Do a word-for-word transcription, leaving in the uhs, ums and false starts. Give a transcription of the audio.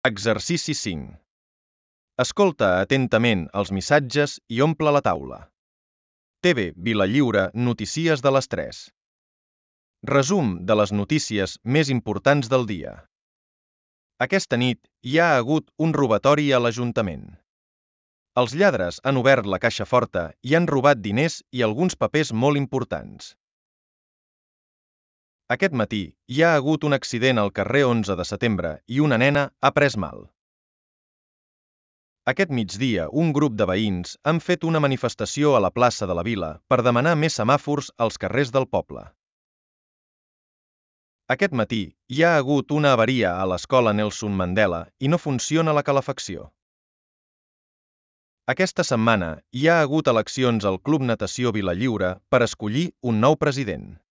Exercici cinc. Escolta atentament els missatges i omple la taula. T V Vilalliure, notícies de les tres. Resum de les notícies més importants del dia. Aquesta nit hi ha hagut un robatori a l'Ajuntament. Els lladres han obert la caixa forta i han robat diners i alguns papers molt importants. Aquest matí hi ha hagut un accident al carrer onze de setembre i una nena ha pres mal. Aquest migdia un grup de veïns han fet una manifestació a la plaça de la Vila per demanar més semàfors als carrers del poble. Aquest matí hi ha hagut una avaria a l'escola Nelson Mandela i no funciona la calefacció. Aquesta setmana hi ha hagut eleccions al Club Natació Vilalliure per escollir un nou president.